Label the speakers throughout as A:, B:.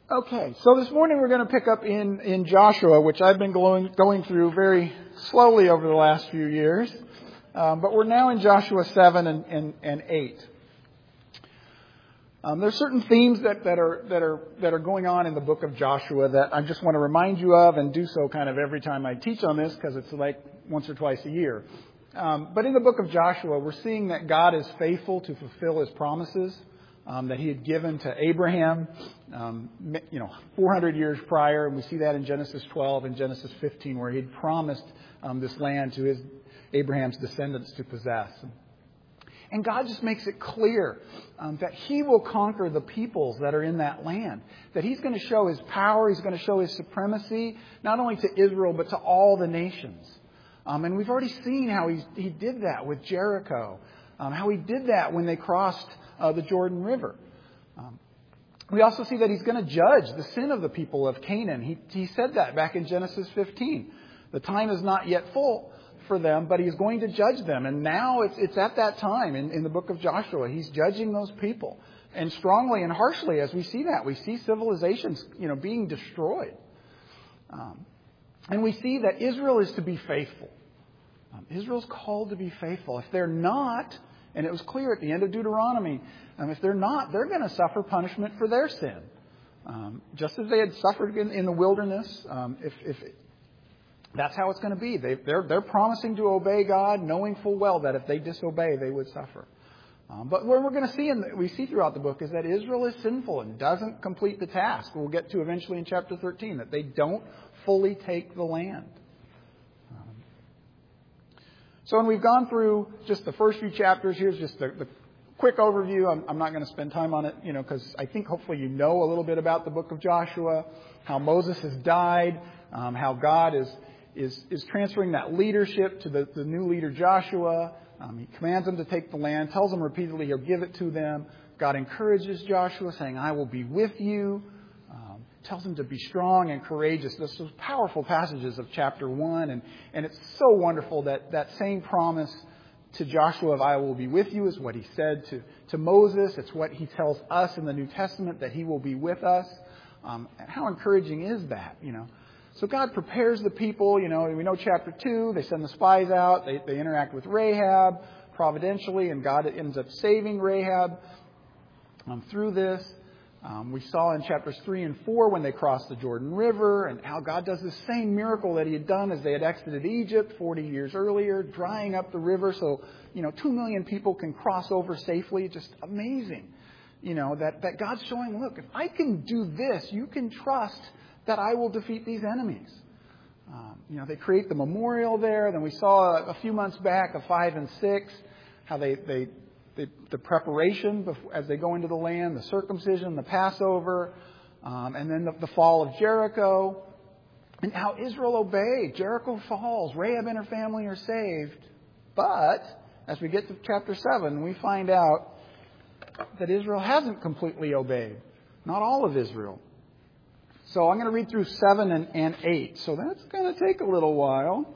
A: Okay, so this morning we're going to pick up in Joshua, which I've been going through very slowly over the last few years. But we're now in Joshua 7 and 8. There's certain themes that are going on in the book of Joshua that I just want to remind you of, and do so kind of every time I teach on this, because it's like once or twice a year. But in the book of Joshua, we're seeing that God is faithful to fulfill His promises that He had given to Abraham, 400 years prior. And we see that in Genesis 12 and Genesis 15, where He had promised this land to Abraham's descendants to possess. And God just makes it clear that He will conquer the peoples that are in that land. That He's going to show His power, He's going to show His supremacy, not only to Israel, but to all the nations. And we've already seen how He did that with Jericho. How He did that when they crossed the Jordan River. We also see that He's going to judge the sin of the people of Canaan. He said that back in Genesis 15. The time is not yet full for them, but He's going to judge them. And now it's at that time in the book of Joshua. He's judging those people. And strongly and harshly as we see that. We see civilizations being destroyed. And we see that Israel is to be faithful. Israel's called to be faithful. If they're not, and it was clear at the end of Deuteronomy, if they're not, they're going to suffer punishment for their sin. Just as they had suffered in the wilderness, if that's how it's going to be. They're promising to obey God, knowing full well that if they disobey, they would suffer. But what we're going to see, we see throughout the book, is that Israel is sinful and doesn't complete the task. We'll get to eventually in chapter 13, that they don't fully take the land. So when we've gone through just the first few chapters, here's just the quick overview. I'm not going to spend time on it, because I think hopefully you know a little bit about the book of Joshua, how Moses has died, how God is transferring that leadership to the new leader Joshua. He commands them to take the land, tells them repeatedly He'll give it to them. God encourages Joshua, saying, I will be with you. Tells him to be strong and courageous. Those powerful passages of chapter 1. And it's so wonderful that same promise to Joshua of I will be with you is what He said to Moses. It's what He tells us in the New Testament, that He will be with us. How encouraging is that, So God prepares the people. We know chapter 2. They send the spies out. They interact with Rahab providentially. And God ends up saving Rahab through this. We saw in chapters 3 and 4 when they crossed the Jordan River, and how God does the same miracle that He had done as they had exited Egypt 40 years earlier, drying up the river so 2 million people can cross over safely. Just amazing, that God's showing, look, if I can do this, you can trust that I will defeat these enemies. They create the memorial there. Then we saw a few months back of 5 and 6 how the preparation as they go into the land, the circumcision, the Passover, and then the fall of Jericho, and how Israel obeyed. Jericho falls. Rahab and her family are saved. But as we get to chapter 7, we find out that Israel hasn't completely obeyed. Not all of Israel. So I'm going to read through 7 and 8. So that's going to take a little while.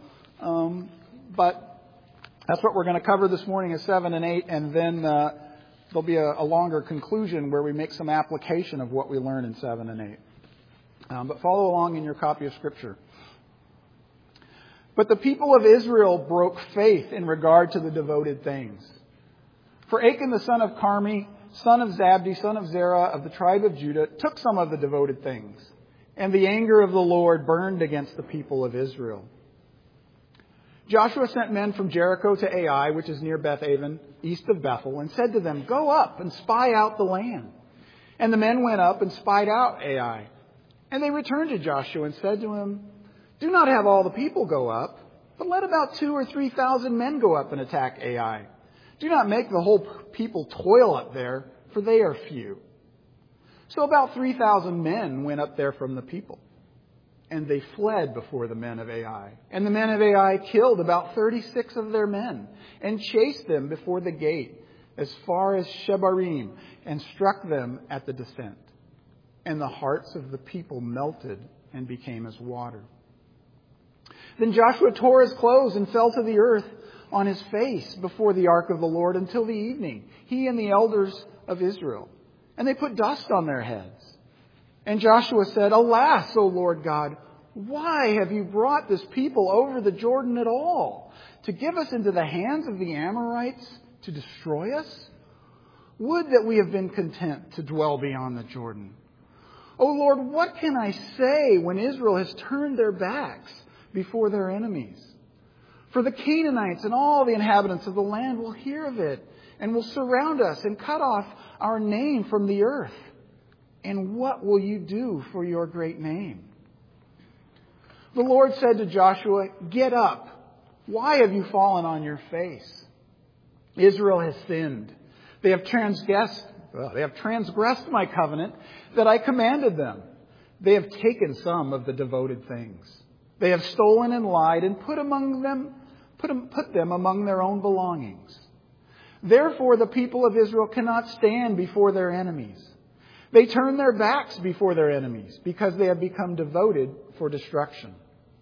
A: But that's what we're going to cover this morning is 7 and 8, and then there'll be a longer conclusion where we make some application of what we learn in 7 and 8. But follow along in your copy of Scripture. But the people of Israel broke faith in regard to the devoted things. For Achan the son of Carmi, son of Zabdi, son of Zerah, of the tribe of Judah, took some of the devoted things, and the anger of the Lord burned against the people of Israel. Joshua sent men from Jericho to Ai, which is near Beth-aven, east of Bethel, and said to them, Go up and spy out the land. And the men went up and spied out Ai. And they returned to Joshua and said to him, Do not have all the people go up, but let about 2,000 or 3,000 men go up and attack Ai. Do not make the whole people toil up there, for they are few. So about 3,000 men went up there from the people. And they fled before the men of Ai. And the men of Ai killed about 36 of their men and chased them before the gate as far as Shebarim and struck them at the descent. And the hearts of the people melted and became as water. Then Joshua tore his clothes and fell to the earth on his face before the ark of the Lord until the evening, he and the elders of Israel. And they put dust on their heads. And Joshua said, Alas, O Lord God, why have you brought this people over the Jordan at all? To give us into the hands of the Amorites to destroy us? Would that we have been content to dwell beyond the Jordan. O Lord, what can I say when Israel has turned their backs before their enemies? For the Canaanites and all the inhabitants of the land will hear of it and will surround us and cut off our name from the earth. And what will you do for your great name? The Lord said to Joshua, Get up. Why have you fallen on your face? Israel has sinned. They have transgressed my covenant that I commanded them. They have taken some of the devoted things. They have stolen and lied and put them among their own belongings. Therefore, the people of Israel cannot stand before their enemies. They turn their backs before their enemies because they have become devoted for destruction.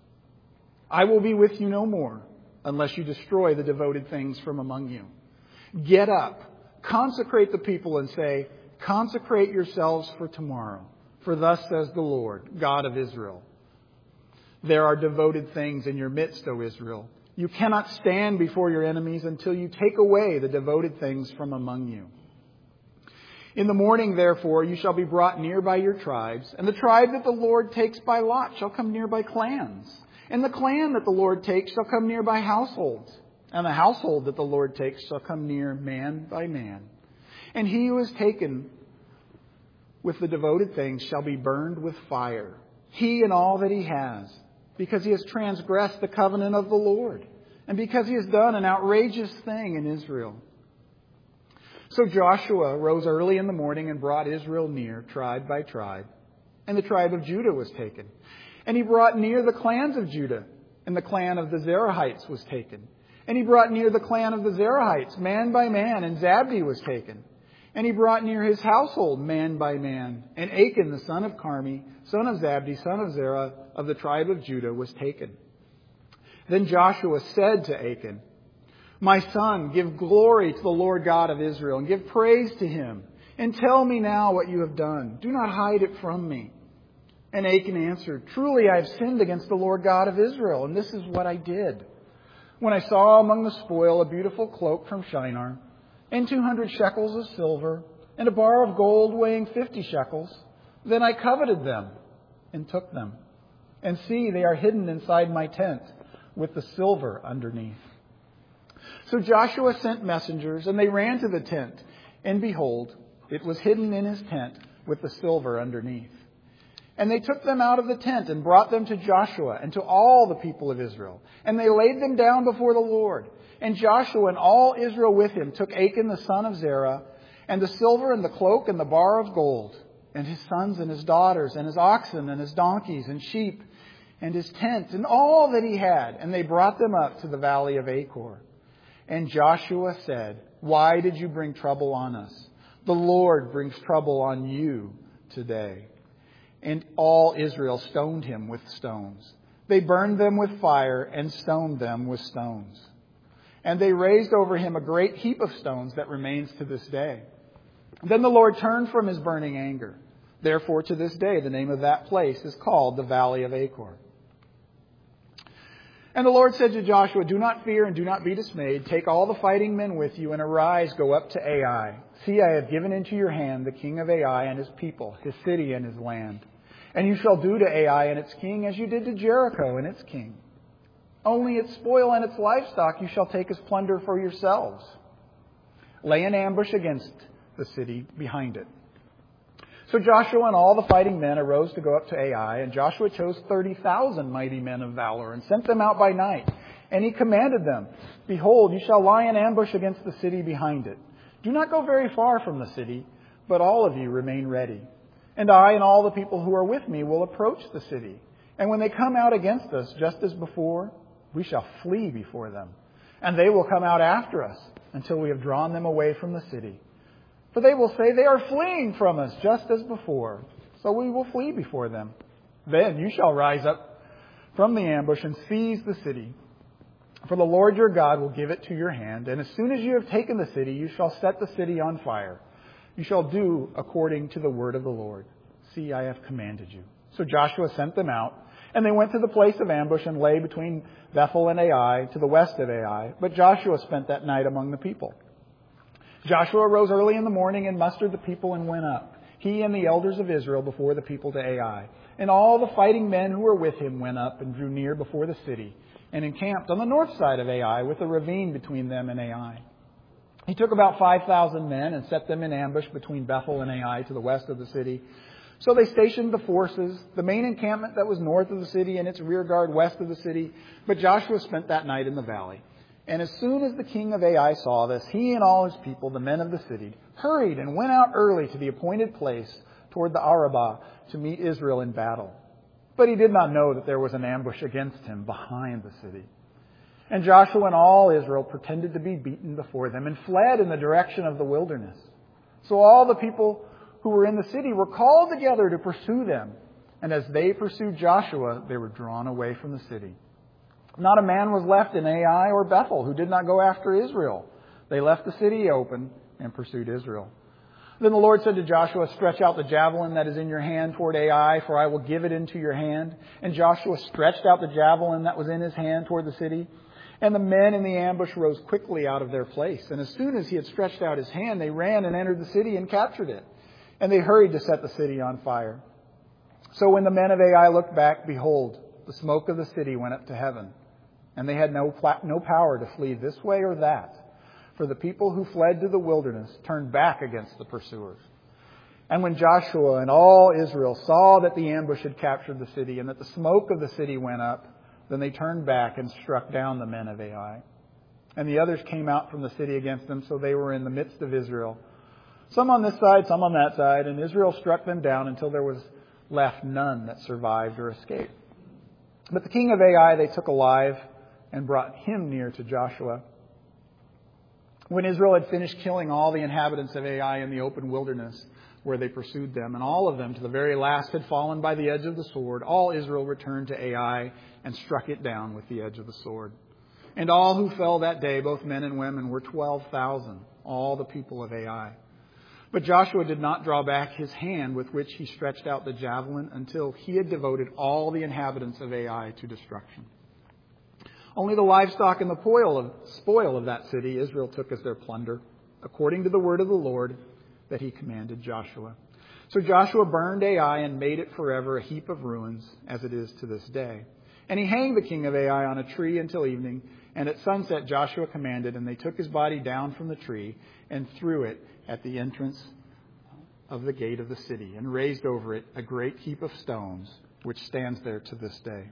A: I will be with you no more unless you destroy the devoted things from among you. Get up, consecrate the people and say, Consecrate yourselves for tomorrow. For thus says the Lord, God of Israel. There are devoted things in your midst, O Israel. You cannot stand before your enemies until you take away the devoted things from among you. In the morning, therefore, you shall be brought near by your tribes, and the tribe that the Lord takes by lot shall come near by clans, and the clan that the Lord takes shall come near by households, and the household that the Lord takes shall come near man by man. And he who is taken with the devoted things shall be burned with fire, he and all that he has, because he has transgressed the covenant of the Lord, and because he has done an outrageous thing in Israel. So Joshua rose early in the morning and brought Israel near, tribe by tribe. And the tribe of Judah was taken. And he brought near the clans of Judah, and the clan of the Zerahites was taken. And he brought near the clan of the Zerahites, man by man, and Zabdi was taken. And he brought near his household, man by man. And Achan, the son of Carmi, son of Zabdi, son of Zerah, of the tribe of Judah, was taken. Then Joshua said to Achan, My son, give glory to the Lord God of Israel, and give praise to him. And tell me now what you have done. Do not hide it from me. And Achan answered, Truly I have sinned against the Lord God of Israel, and this is what I did. When I saw among the spoil a beautiful cloak from Shinar, and 200 shekels of silver, and a bar of gold weighing 50 shekels, then I coveted them and took them. And see, they are hidden inside my tent with the silver underneath. So Joshua sent messengers, and they ran to the tent. And behold, it was hidden in his tent with the silver underneath. And they took them out of the tent and brought them to Joshua and to all the people of Israel. And they laid them down before the Lord. And Joshua and all Israel with him took Achan the son of Zerah, and the silver and the cloak and the bar of gold, and his sons and his daughters, and his oxen and his donkeys and sheep, and his tent, and all that he had. And they brought them up to the valley of Achor. And Joshua said, Why did you bring trouble on us? The Lord brings trouble on you today. And all Israel stoned him with stones. They burned them with fire and stoned them with stones. And they raised over him a great heap of stones that remains to this day. Then the Lord turned from his burning anger. Therefore, to this day, the name of that place is called the Valley of Achor. And the Lord said to Joshua, Do not fear and do not be dismayed. Take all the fighting men with you and arise, go up to Ai. See, I have given into your hand the king of Ai and his people, his city and his land. And you shall do to Ai and its king as you did to Jericho and its king. Only its spoil and its livestock you shall take as plunder for yourselves. Lay an ambush against the city behind it. So Joshua and all the fighting men arose to go up to Ai, and Joshua chose 30,000 mighty men of valor and sent them out by night. And he commanded them, Behold, you shall lie in ambush against the city behind it. Do not go very far from the city, but all of you remain ready. And I and all the people who are with me will approach the city. And when they come out against us, just as before, we shall flee before them. And they will come out after us until we have drawn them away from the city. For they will say, They are fleeing from us, just as before. So we will flee before them. Then you shall rise up from the ambush and seize the city. For the Lord your God will give it to your hand. And as soon as you have taken the city, you shall set the city on fire. You shall do according to the word of the Lord. See, I have commanded you." So Joshua sent them out, and they went to the place of ambush and lay between Bethel and Ai to the west of Ai. But Joshua spent that night among the people. Joshua rose early in the morning and mustered the people and went up, he and the elders of Israel, before the people to Ai. And all the fighting men who were with him went up and drew near before the city and encamped on the north side of Ai with a ravine between them and Ai. He took about 5,000 men and set them in ambush between Bethel and Ai to the west of the city. So they stationed the forces, the main encampment that was north of the city and its rear guard west of the city. But Joshua spent that night in the valley. And as soon as the king of Ai saw this, he and all his people, the men of the city, hurried and went out early to the appointed place toward the Arabah to meet Israel in battle. But he did not know that there was an ambush against him behind the city. And Joshua and all Israel pretended to be beaten before them and fled in the direction of the wilderness. So all the people who were in the city were called together to pursue them. And as they pursued Joshua, they were drawn away from the city. Not a man was left in Ai or Bethel who did not go after Israel. They left the city open and pursued Israel. Then the Lord said to Joshua, "Stretch out the javelin that is in your hand toward Ai, for I will give it into your hand." And Joshua stretched out the javelin that was in his hand toward the city. And the men in the ambush rose quickly out of their place. And as soon as he had stretched out his hand, they ran and entered the city and captured it. And they hurried to set the city on fire. So when the men of Ai looked back, behold, the smoke of the city went up to heaven. And they had no power to flee this way or that. For the people who fled to the wilderness turned back against the pursuers. And when Joshua and all Israel saw that the ambush had captured the city and that the smoke of the city went up, then they turned back and struck down the men of Ai. And the others came out from the city against them, so they were in the midst of Israel, some on this side, some on that side, and Israel struck them down until there was left none that survived or escaped. But the king of Ai they took alive and brought him near to Joshua. When Israel had finished killing all the inhabitants of Ai in the open wilderness where they pursued them, and all of them to the very last had fallen by the edge of the sword, all Israel returned to Ai and struck it down with the edge of the sword. And all who fell that day, both men and women, were 12,000, all the people of Ai. But Joshua did not draw back his hand with which he stretched out the javelin until he had devoted all the inhabitants of Ai to destruction. Only the livestock and the spoil of that city Israel took as their plunder, according to the word of the Lord that he commanded Joshua. So Joshua burned Ai and made it forever a heap of ruins, as it is to this day. And he hanged the king of Ai on a tree until evening, and at sunset Joshua commanded, and they took his body down from the tree and threw it at the entrance of the gate of the city, and raised over it a great heap of stones, which stands there to this day.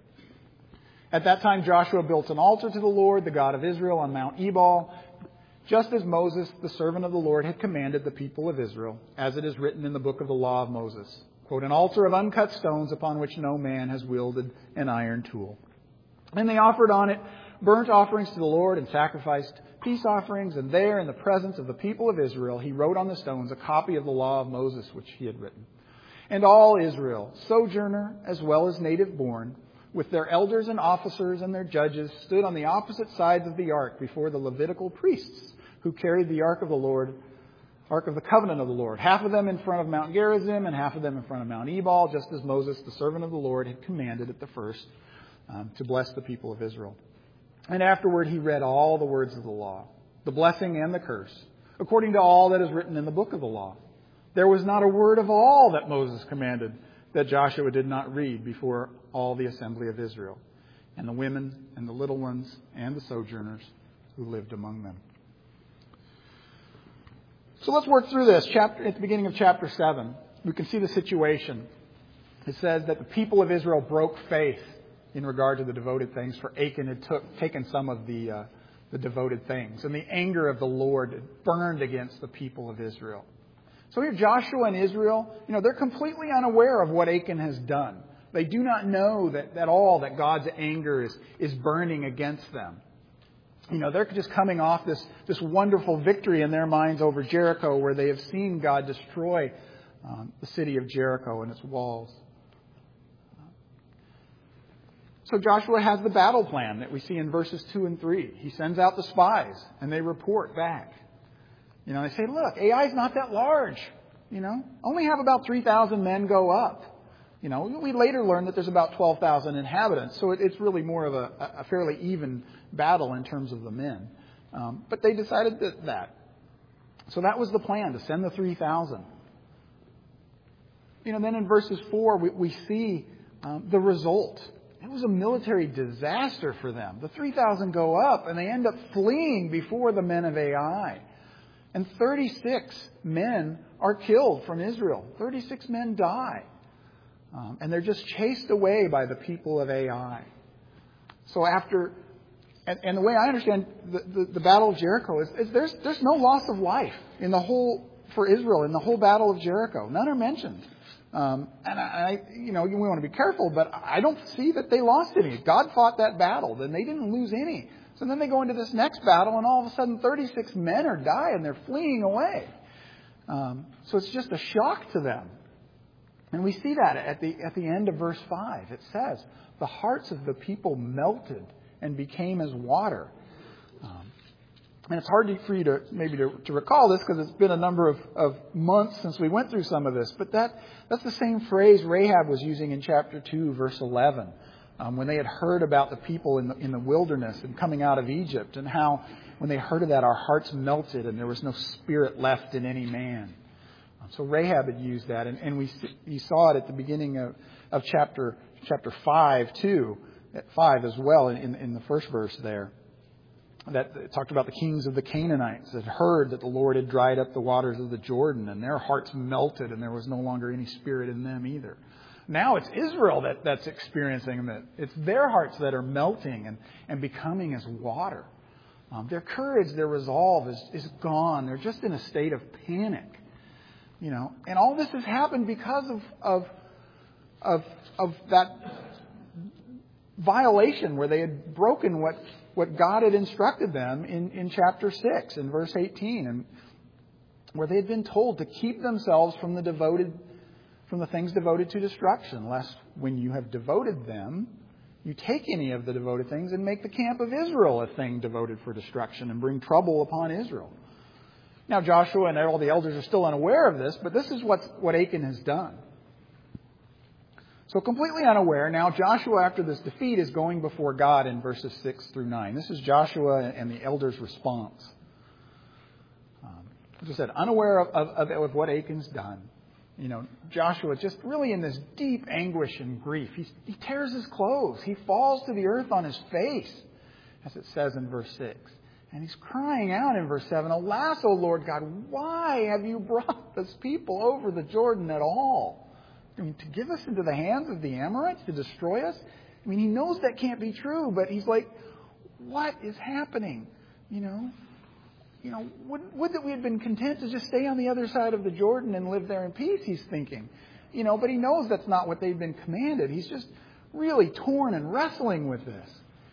A: At that time Joshua built an altar to the Lord, the God of Israel, on Mount Ebal, just as Moses, the servant of the Lord, had commanded the people of Israel, as it is written in the book of the law of Moses. Quote, "An altar of uncut stones upon which no man has wielded an iron tool." And they offered on it burnt offerings to the Lord and sacrificed peace offerings. And there, in the presence of the people of Israel, he wrote on the stones a copy of the law of Moses, which he had written. And all Israel, sojourner as well as native born, with their elders and officers and their judges, stood on the opposite sides of the ark before the Levitical priests who carried the ark of the Lord, ark of the covenant of the Lord, half of them in front of Mount Gerizim and half of them in front of Mount Ebal, just as Moses, the servant of the Lord, had commanded at the first to bless the people of Israel. And afterward he read all the words of the law, the blessing and the curse, according to all that is written in the book of the law. There was not a word of all that Moses commanded that Joshua did not read before all the assembly of Israel, and the women and the little ones and the sojourners who lived among them. So let's work through this. At the beginning of chapter 7, we can see the situation. It says that the people of Israel broke faith in regard to the devoted things, for Achan had taken some of the devoted things. And the anger of the Lord burned against the people of Israel. So here Joshua and Israel, they're completely unaware of what Achan has done. They do not know that at all that God's anger is burning against them. They're just coming off this wonderful victory in their minds over Jericho, where they have seen God destroy the city of Jericho and its walls. So Joshua has the battle plan that we see in verses 2 and 3. He sends out the spies, and they report back. They say, look, Ai is not that large. Only have about 3,000 men go up. We later learned that there's about 12,000 inhabitants, so it's really more of a fairly even battle in terms of the men. But they decided that. So that was the plan, to send the 3,000. Then in verses 4, we see the result. It was a military disaster for them. The 3,000 go up, and they end up fleeing before the men of Ai. And 36 men are killed from Israel. 36 men die. And they're just chased away by the people of Ai. So after... And the way I understand the Battle of Jericho is there's no loss of life for Israel in the whole Battle of Jericho. None are mentioned. And we want to be careful, but I don't see that they lost any. God fought that battle, then they didn't lose any. So then they go into this next battle, and all of a sudden 36 men are dying. They're fleeing away. So it's just a shock to them. And we see that at the end of verse 5. It says, the hearts of the people melted and became as water. And it's hard for you to recall this because it's been a number of months since we went through some of this. But that's the same phrase Rahab was using in chapter 2, verse 11, when they had heard about the people in the wilderness and coming out of Egypt, and how when they heard of that, our hearts melted and there was no spirit left in any man. So Rahab had used that, and you saw it at the beginning of chapter 5 too. At 5 as well, in the first verse there, that it talked about the kings of the Canaanites that heard that the Lord had dried up the waters of the Jordan, and their hearts melted, and there was no longer any spirit in them either. Now it's Israel that's experiencing it. It's their hearts that are melting and becoming as water. Their courage, their resolve is gone. They're just in a state of panic. And all this has happened because of that violation where they had broken what God had instructed them in chapter 6 in verse 18, and where they had been told to keep themselves from the things devoted to destruction, lest when you have devoted them, you take any of the devoted things and make the camp of Israel a thing devoted for destruction and bring trouble upon Israel. Now Joshua and all the elders are still unaware of this, but this is what Achan has done. So completely unaware, now Joshua, after this defeat, is going before God in verses 6 through 9. This is Joshua and the elders' response. As I said, unaware of what Achan's done. Joshua just really in this deep anguish and grief. He tears his clothes. He falls to the earth on his face, as it says in verse 6. And he's crying out in verse 7, "Alas, O Lord God, why have you brought this people over the Jordan at all? To give us into the hands of the Amorites, to destroy us?" He knows that can't be true, but he's like, what is happening? Would that we had been content to just stay on the other side of the Jordan and live there in peace, he's thinking. But he knows that's not what they've been commanded. He's just really torn and wrestling with this.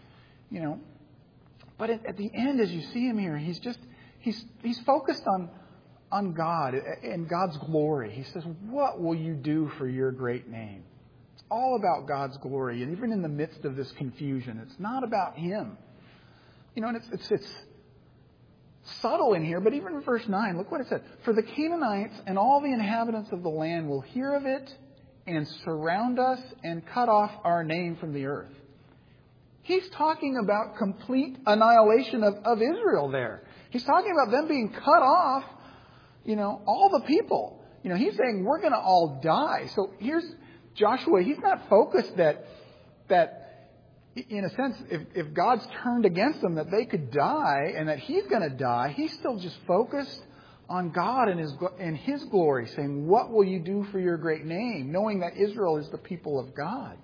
A: But at the end, as you see him here, he's focused on God and God's glory. He says, what will you do for your great name? It's all about God's glory. And even in the midst of this confusion, it's not about him. And it's subtle in here, but even in verse 9, look what it said. For the Canaanites and all the inhabitants of the land will hear of it and surround us and cut off our name from the earth. He's talking about complete annihilation of Israel there. He's talking about them being cut off. All the people. He's saying we're going to all die. So here's Joshua. He's not focused that in a sense, if God's turned against them, that they could die and that he's going to die. He's still just focused on God and his glory, saying, what will you do for your great name? Knowing that Israel is the people of God.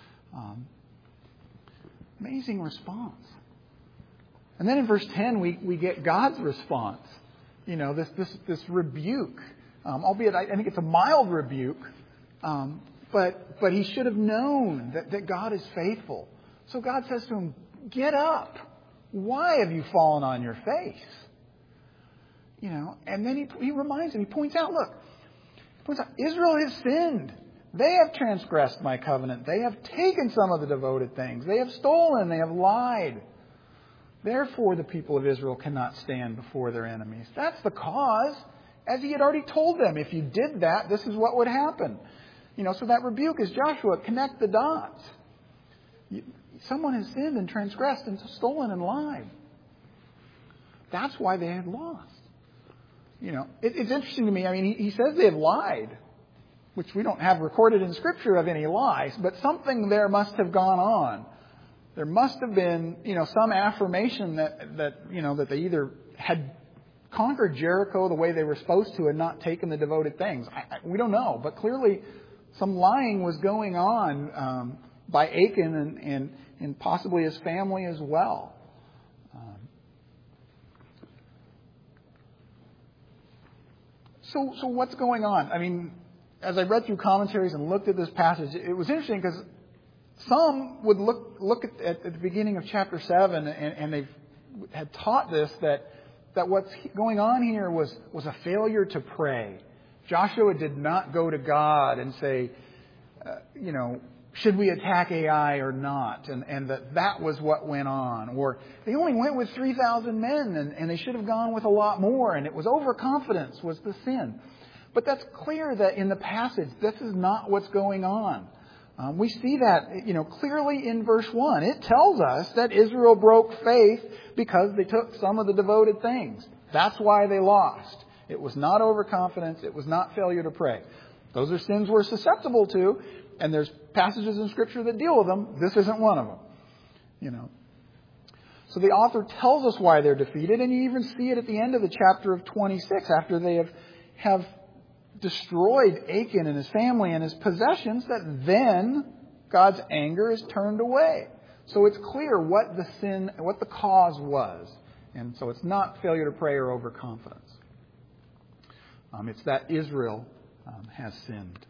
A: Amazing response. And then in verse 10, we get God's response. This rebuke, albeit I think it's a mild rebuke, but he should have known that God is faithful. So God says to him, get up. Why have you fallen on your face? And then he reminds him, he points out, Israel has sinned. They have transgressed my covenant. They have taken some of the devoted things. They have stolen. They have lied. Therefore, the people of Israel cannot stand before their enemies. That's the cause. As he had already told them, if you did that, this is what would happen. So that rebuke is Joshua, connect the dots. Someone has sinned and transgressed and stolen and lied. That's why they had lost. It's interesting to me. I mean, he says they have lied, which we don't have recorded in Scripture of any lies, but something there must have gone on. There must have been, some affirmation that they either had conquered Jericho the way they were supposed to and not taken the devoted things. We don't know, but clearly some lying was going on by Achan and possibly his family as well. So what's going on? I mean, as I read through commentaries and looked at this passage, it was interesting because some would look at the beginning of chapter 7 and they had taught this, that what's going on here was a failure to pray. Joshua did not go to God and say, should we attack Ai or not? And that was what went on. Or they only went with 3,000 men and they should have gone with a lot more. And it was overconfidence was the sin. But that's clear that in the passage, this is not what's going on. We see that, clearly in verse 1. It tells us that Israel broke faith because they took some of the devoted things. That's why they lost. It was not overconfidence. It was not failure to pray. Those are sins we're susceptible to, and there's passages in Scripture that deal with them. This isn't one of them. So the author tells us why they're defeated, and you even see it at the end of the chapter of 26, after they have destroyed Achan and his family and his possessions, that then God's anger is turned away. So it's clear what the sin, what the cause was. And so it's not failure to pray or overconfidence. It's that Israel has sinned.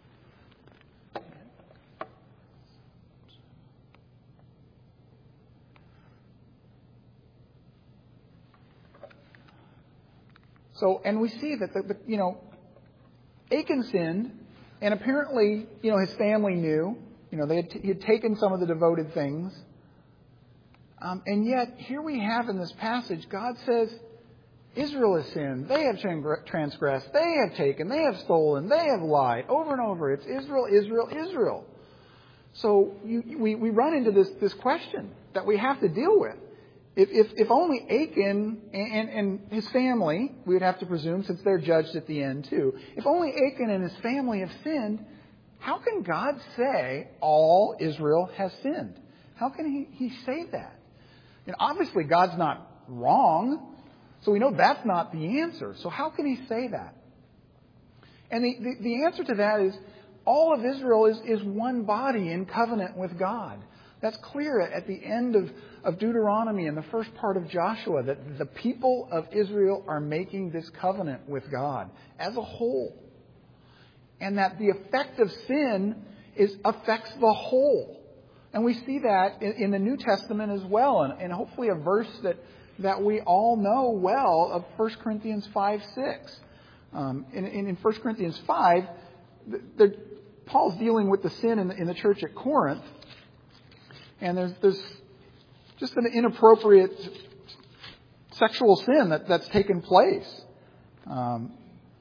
A: So, and we see that Achan sinned, and apparently, his family knew. He had taken some of the devoted things. And yet, here we have in this passage, God says, Israel has sinned. They have transgressed. They have taken. They have stolen. They have lied. Over and over. It's Israel, Israel, Israel. So we run into this question that we have to deal with. If only Achan and his family, we would have to presume, since they're judged at the end too, if only Achan and his family have sinned, how can God say all Israel has sinned? How can he say that? Obviously, God's not wrong, so we know that's not the answer. So how can he say that? And the answer to that is all of Israel is one body in covenant with God. That's clear at the end of Deuteronomy and the first part of Joshua, that the people of Israel are making this covenant with God as a whole. And that the effect of sin affects the whole. And we see that in the New Testament as well. And hopefully a verse that we all know well of 1 Corinthians 5:6. In 1 Corinthians 5, Paul's dealing with the sin in the church at Corinth. And there's just an inappropriate sexual sin that's taken place. And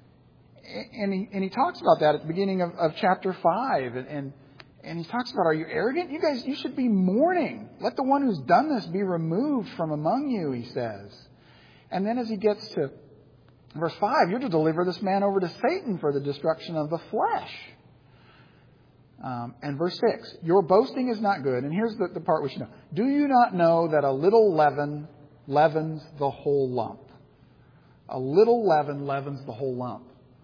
A: he talks about that at the beginning of chapter 5. And he talks about, are you arrogant? You guys, you should be mourning. Let the one who's done this be removed from among you, he says. And then as he gets to verse 5, you're to deliver this man over to Satan for the destruction of the flesh. And verse 6, your boasting is not good. And here's the part we should know. Do you not know that a little leaven leavens the whole lump? A little leaven leavens the whole lump.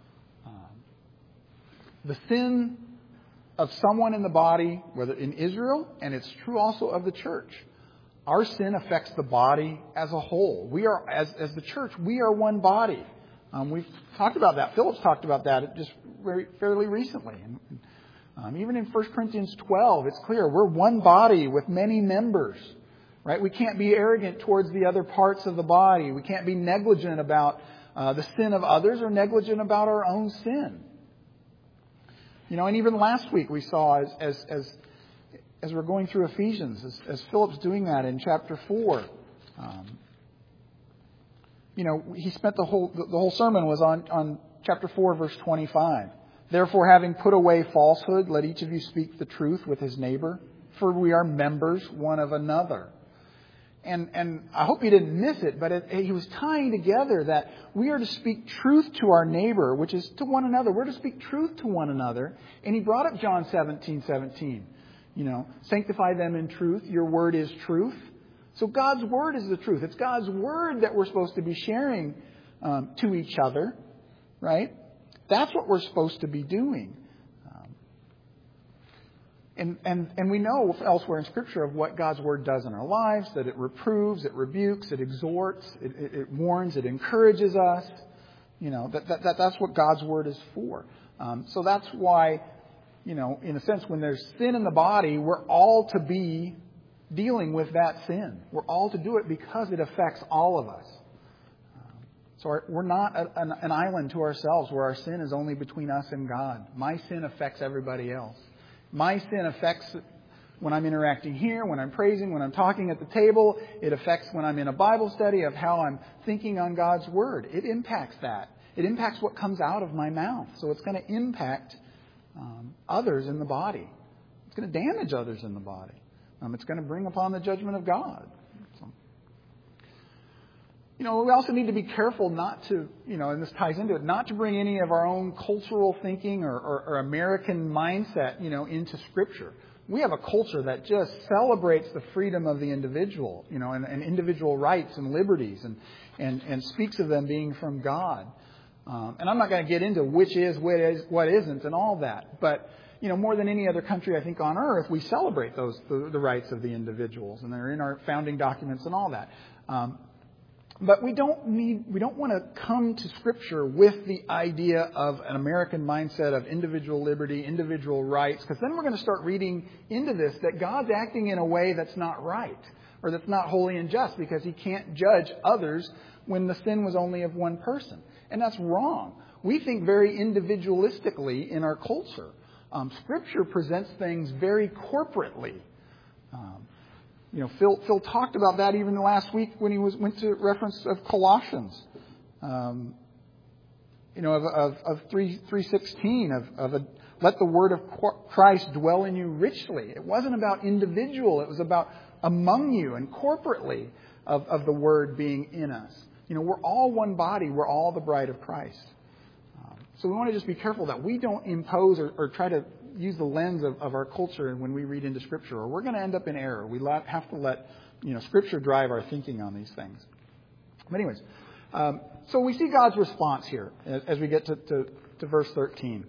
A: The sin of someone in the body, whether in Israel, and it's true also of the church. Our sin affects the body as a whole. We are, as the church, we are one body. We've talked about that. Philip's talked about that just fairly recently. Even in 1 Corinthians 12, it's clear we're one body with many members. Right? We can't be arrogant towards the other parts of the body. We can't be negligent about the sin of others or negligent about our own sin. And even last week we saw as we're going through Ephesians, as Philip's doing that in chapter 4, he spent the whole sermon was on chapter 4, verse 25. Therefore, having put away falsehood, let each of you speak the truth with his neighbor, for we are members one of another. And I hope you didn't miss it, but he was tying together that we are to speak truth to our neighbor, which is to one another. We're to speak truth to one another. And he brought up John 17:17. Sanctify them in truth. Your word is truth. So God's word is the truth. It's God's word that we're supposed to be sharing to each other, right? That's what we're supposed to be doing. And we know elsewhere in Scripture of what God's Word does in our lives, that it reproves, it rebukes, it exhorts, it warns, it encourages us. That's what God's Word is for. So that's why, in a sense, when there's sin in the body, we're all to be dealing with that sin. We're all to do it because it affects all of us. So we're not an island to ourselves where our sin is only between us and God. My sin affects everybody else. My sin affects when I'm interacting here, when I'm praising, when I'm talking at the table. It affects when I'm in a Bible study of how I'm thinking on God's Word. It impacts that. It impacts what comes out of my mouth. So it's going to impact others in the body. It's going to damage others in the body. It's going to bring upon the judgment of God. We also need to be careful not to, and this ties into it, not to bring any of our own cultural thinking or American mindset, into Scripture. We have a culture that just celebrates the freedom of the individual, and individual rights and liberties and speaks of them being from God. And I'm not going to get into which is, what isn't, and all that. But, more than any other country, I think, on earth, we celebrate the rights of the individuals, and they're in our founding documents and all that. But we don't want to come to Scripture with the idea of an American mindset of individual liberty, individual rights, because then we're going to start reading into this that God's acting in a way that's not right, or that's not holy and just, because He can't judge others when the sin was only of one person. And that's wrong. We think very individualistically in our culture. Scripture presents things very corporately. Phil talked about that even last week when he went to reference of Colossians, of 3:16 let the word of Christ dwell in you richly. It wasn't about individual; it was about among you and corporately of the word being in us. We're all one body. We're all the bride of Christ. So we want to just be careful that we don't impose or try to use the lens of our culture when we read into Scripture, or we're going to end up in error. We have to let Scripture drive our thinking on these things. But anyways, so we see God's response here as we get to verse 13.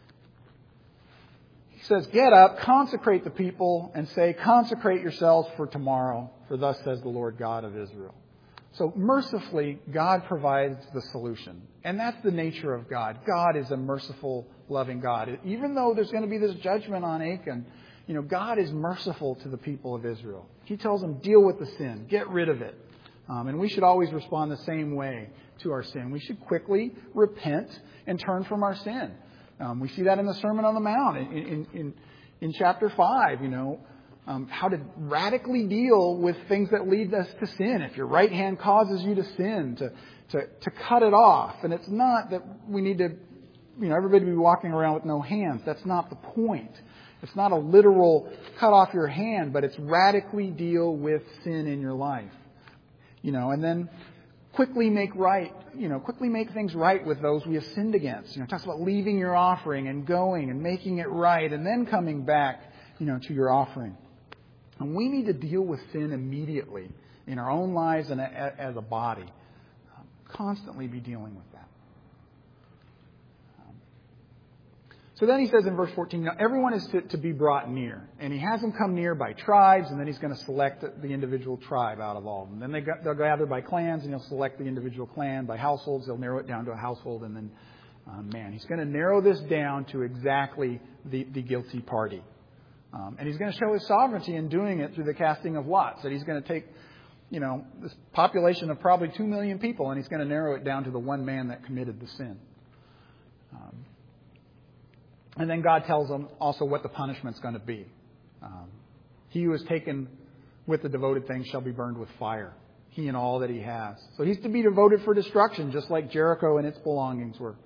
A: He says, "Get up, consecrate the people, and say, consecrate yourselves for tomorrow, for thus says the Lord God of Israel." So mercifully, God provides the solution. And that's the nature of God. God is a merciful, loving God. Even though there's going to be this judgment on Achan, God is merciful to the people of Israel. He tells them, deal with the sin. Get rid of it. And we should always respond the same way to our sin. We should quickly repent and turn from our sin. We see that in the Sermon on the Mount in chapter 5, how to radically deal with things that lead us to sin. If your right hand causes you to sin, to cut it off. And it's not that we need to, everybody be walking around with no hands. That's not the point. It's not a literal cut off your hand, but it's radically deal with sin in your life. And then quickly make things right with those we have sinned against. It talks about leaving your offering and going and making it right and then coming back, to your offering. And we need to deal with sin immediately in our own lives and as a body. Constantly be dealing with that. So then he says in verse 14, everyone is to be brought near. And he has them come near by tribes, and then he's going to select the individual tribe out of all of them. Then they'll gather by clans, and he'll select the individual clan. By households, they'll narrow it down to a household, and then he's going to narrow this down to exactly the guilty party. And he's going to show his sovereignty in doing it through the casting of lots. That he's going to take, this population of probably 2 million people, and he's going to narrow it down to the one man that committed the sin. And then God tells them also what the punishment's going to be. He who is taken with the devoted things shall be burned with fire. he and all that he has. So he's to be devoted for destruction, just like Jericho and its belongings were.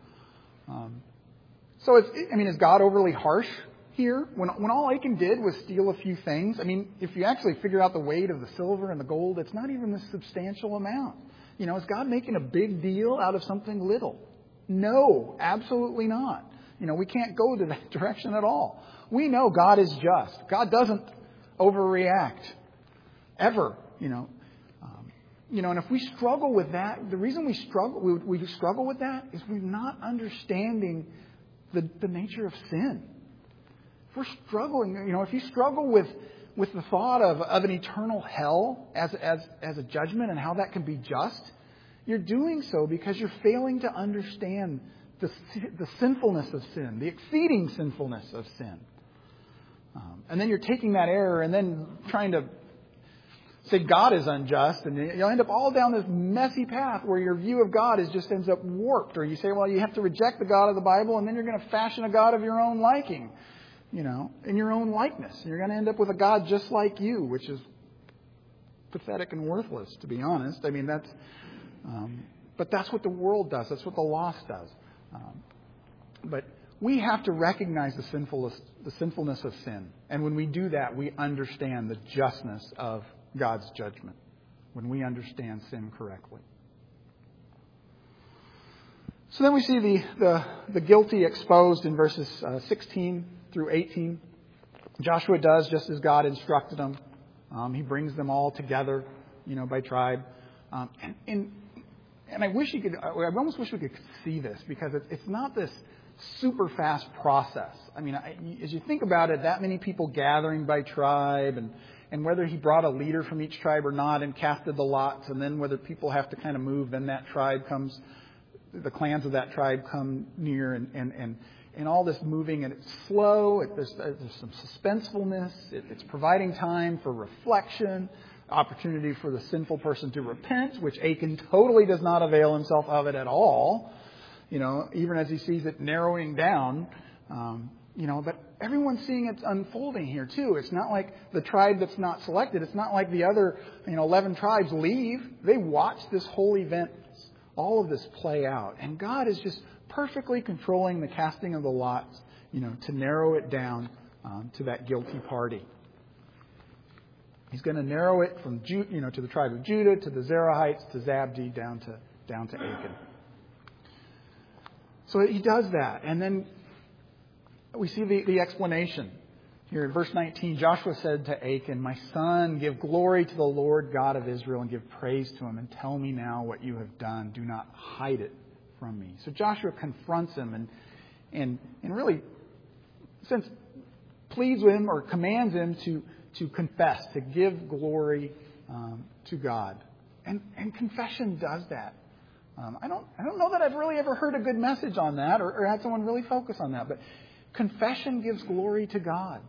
A: So is God overly harsh here? When all Achan did was steal a few things, if you actually figure out the weight of the silver and the gold, it's not even a substantial amount. Is God making a big deal out of something little? No, absolutely not. We can't go to that direction at all. We know God is just. God doesn't overreact ever. And if we struggle with that, the reason we struggle with that is we're not understanding the nature of sin. If we're struggling, if you struggle with the thought of an eternal hell as a judgment and how that can be just, you're doing so because you're failing to understand the sinfulness of sin, the exceeding sinfulness of sin. And then you're taking that error and then trying to say God is unjust, and you'll end up all down this messy path where your view of God just ends up warped. Or you say, well, you have to reject the God of the Bible, and then you're going to fashion a God of your own liking, in your own likeness. And you're going to end up with a God just like you, which is pathetic and worthless, to be honest. But that's what the world does. That's what the lost does. But we have to recognize the sinfulness of sin. And when we do that, we understand the justness of God's judgment, when we understand sin correctly. So then we see the guilty exposed in verses 16 through 18. Joshua does just as God instructed him. He brings them all together, by tribe. And I almost wish we could see this, because it's not this super fast process. As you think about it, that many people gathering by tribe, and whether he brought a leader from each tribe or not and casted the lots, and then whether people have to kind of move, then that tribe comes, the clans of that tribe come near, and all this moving, and it's slow. There's some suspensefulness. It's providing time for reflection, opportunity for the sinful person to repent, which Achan totally does not avail himself of it at all. Even as he sees it narrowing down, but everyone's seeing it unfolding here too. It's not like the tribe that's not selected. It's not like the other, 11 tribes leave. They watch this whole event, all of this play out. And God is just perfectly controlling the casting of the lots, to narrow it down to that guilty party. He's going to narrow it from to the tribe of Judah, to the Zerahites, to Zabdi, down to Achan. So he does that. And then we see the explanation here in verse 19. Joshua said to Achan, "My son, give glory to the Lord God of Israel and give praise to him, and tell me now what you have done. Do not hide it from me." So Joshua confronts him and really, since pleads with him or commands him to confess, to give glory to God. And confession does that. I don't know that I've really ever heard a good message on that or had someone really focus on that. But confession gives glory to God.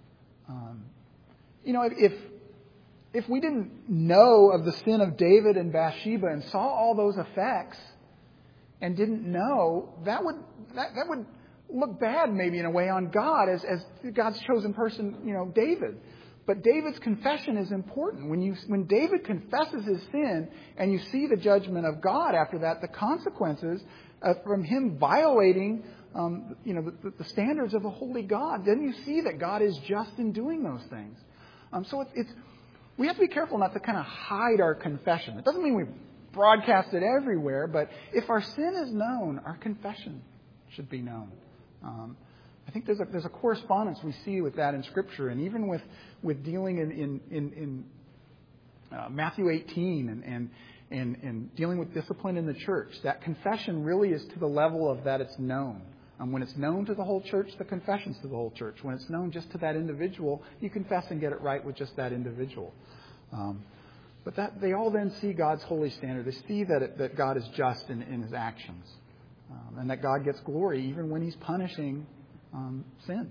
A: If we didn't know of the sin of David and Bathsheba and saw all those effects and didn't know, that would look bad maybe in a way on God as God's chosen person, David. But David's confession is important. When David confesses his sin and you see the judgment of God after that, the consequences from him violating the standards of a holy God, then you see that God is just in doing those things. So we have to be careful not to kind of hide our confession. It doesn't mean we broadcast it everywhere, but if our sin is known, our confession should be known. I think there's a correspondence we see with that in Scripture, and even with dealing in Matthew 18 and dealing with discipline in the church. That confession really is to the level of that it's known. When it's known to the whole church, the confession's to the whole church. When it's known just to that individual, you confess and get it right with just that individual. But that they all then see God's holy standard. They see that God is just in his actions, and that God gets glory even when he's punishing sin.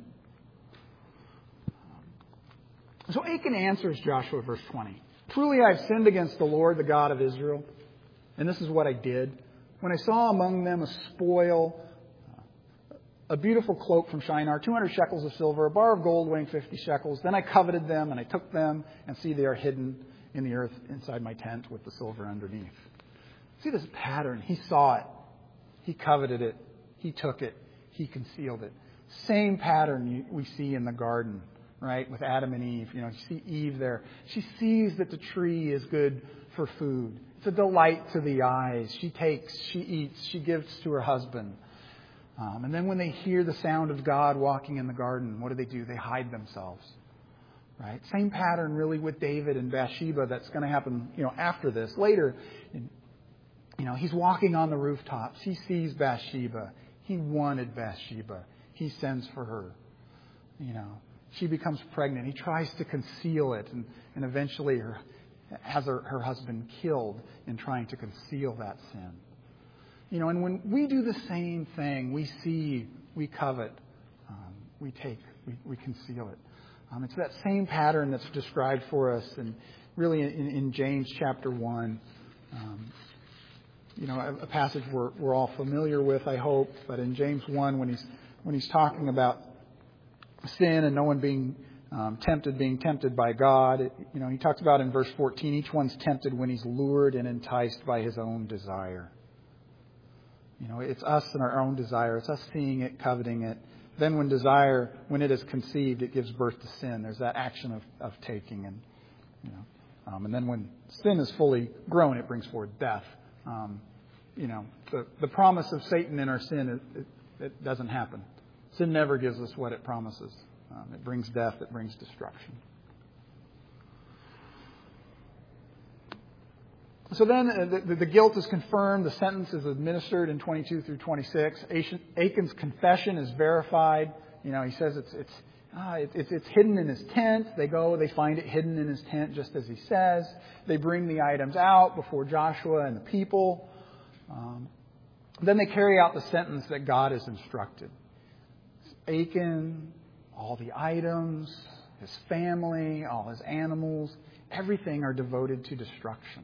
A: So Achan answers Joshua, verse 20. "Truly I have sinned against the Lord, the God of Israel, and this is what I did. When I saw among them a spoil, a beautiful cloak from Shinar, 200 shekels of silver, a bar of gold weighing 50 shekels, then I coveted them, and I took them, and see, they are hidden. in the earth inside my tent with the silver underneath. See this pattern. He saw it. He coveted it. He took it. He concealed it. Same pattern we see in the garden, right, with Adam and Eve. You see Eve there. She sees that the tree is good for food. It's a delight to the eyes. She takes, she eats, she gives to her husband. And then when they hear the sound of God walking in the garden, what do? They hide themselves. Right? Same pattern really with David and Bathsheba that's going to happen, after this. Later, he's walking on the rooftops. He sees Bathsheba. He wanted Bathsheba. He sends for her. She becomes pregnant. He tries to conceal it and eventually has her husband killed in trying to conceal that sin. And when we do the same thing, we see, we covet, we take, we conceal it. It's that same pattern that's described for us and really in James chapter 1. A passage we're all familiar with, I hope, but in James 1 when he's talking about sin and no one being tempted by God, he talks about in verse 14, each one's tempted when he's lured and enticed by his own desire. It's us and our own desire. It's us seeing it, coveting it. Then when it is conceived, it gives birth to sin. There's that action of taking. And then when sin is fully grown, it brings forth death. The promise of Satan in our sin, it doesn't happen. Sin never gives us what it promises. It brings death. It brings destruction. So then the guilt is confirmed. The sentence is administered in 22 through 26. Achan's confession is verified. He says it's hidden in his tent. They find it hidden in his tent just as he says. They bring the items out before Joshua and the people. Then they carry out the sentence that God has instructed. Achan, all the items, his family, all his animals, everything are devoted to destruction.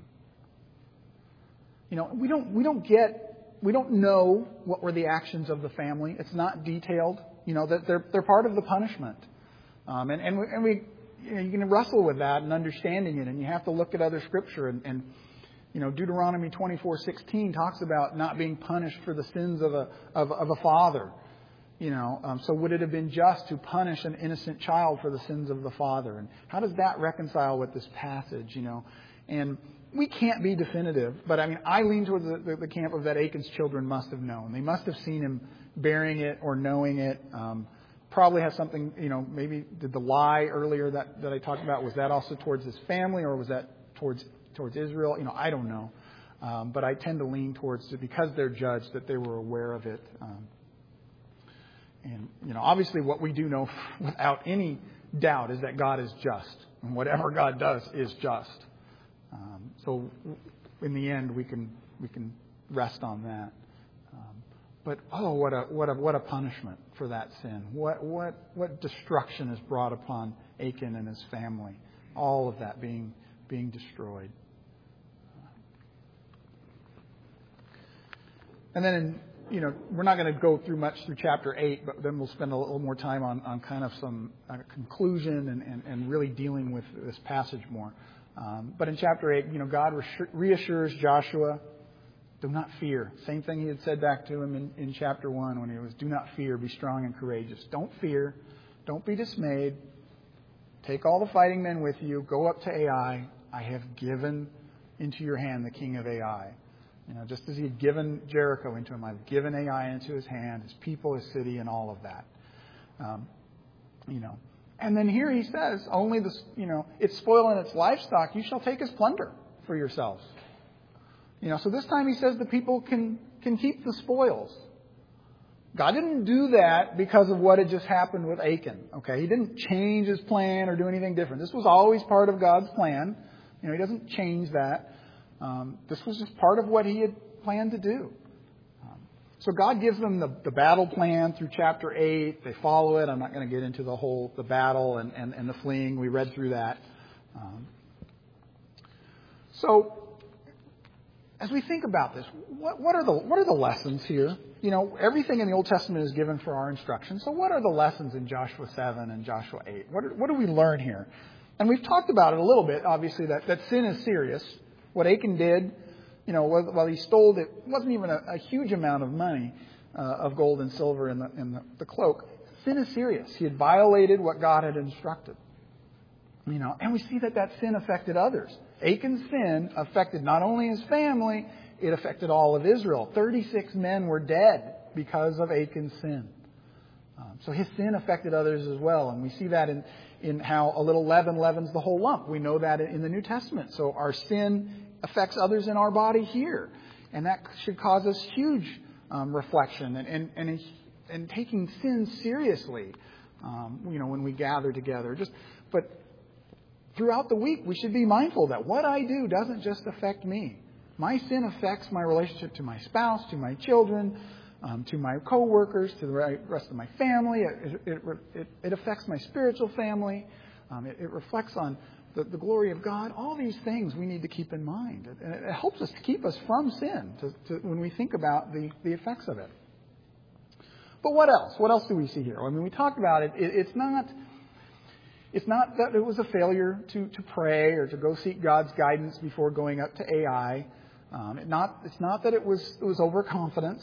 A: We don't know what were the actions of the family. It's not detailed. That they're part of the punishment. And we you can wrestle with that and understanding it, and you have to look at other scripture and Deuteronomy 24:16 talks about not being punished for the sins of a father. So would it have been just to punish an innocent child for the sins of the father? And how does that reconcile with this passage? And we can't be definitive, but I lean towards the camp of that Achan's children must have known. They must have seen him bearing it or knowing it. Probably has something, maybe did the lie earlier that I talked about, was that also towards his family or was that towards Israel? I don't know. But I tend to lean towards it because they're judged that they were aware of it. And obviously what we do know without any doubt is that God is just. And whatever God does is just. So in the end, we can rest on that. But what a punishment for that sin! What destruction is brought upon Achan and his family? All of that being destroyed. And then we're not going to go through much through chapter 8, but then we'll spend a little more time on kind of some conclusion and really dealing with this passage more. But in chapter 8, God reassures Joshua, do not fear. Same thing he had said back to him in chapter 1 when he was, do not fear, be strong and courageous. Don't fear. Don't be dismayed. Take all the fighting men with you. Go up to Ai. I have given into your hand the king of Ai. Just as he had given Jericho into him, I've given Ai into his hand, his people, his city, and all of that. And then here he says, only its spoil and its livestock you shall take as plunder for yourselves. So this time he says the people can keep the spoils. God didn't do that because of what had just happened with Achan. Okay, He didn't change His plan or do anything different. This was always part of God's plan. He doesn't change that. This was just part of what He had planned to do. So God gives them the battle plan through chapter 8. They follow it. I'm not going to get into the battle and the fleeing. We read through that. So as we think about this, what are the lessons here? Everything in the Old Testament is given for our instruction. So what are the lessons in Joshua 7 and Joshua 8? What do we learn here? And we've talked about it a little bit, obviously, that sin is serious. What Achan did, while he stole it, wasn't even a huge amount of money, of gold and silver in the cloak. Sin is serious. He had violated what God had instructed. And we see that sin affected others. Achan's sin affected not only his family, it affected all of Israel. 36 men were dead because of Achan's sin. So his sin affected others as well. And we see that in how a little leaven leavens the whole lump. We know that in the New Testament. So our sin affects others in our body here. And that should cause us huge reflection and taking sin seriously, when we gather together. But throughout the week, we should be mindful that what I do doesn't just affect me. My sin affects my relationship to my spouse, to my children, to my co-workers, to the rest of my family. It affects my spiritual family. It reflects on the glory of God. All these things we need to keep in mind. And it helps us to keep us from sin when we think about the effects of it. But what else? What else do we see here? I mean, we talked about it. It's not that it was a failure to pray or to go seek God's guidance before going up to AI. It's not that it was overconfidence.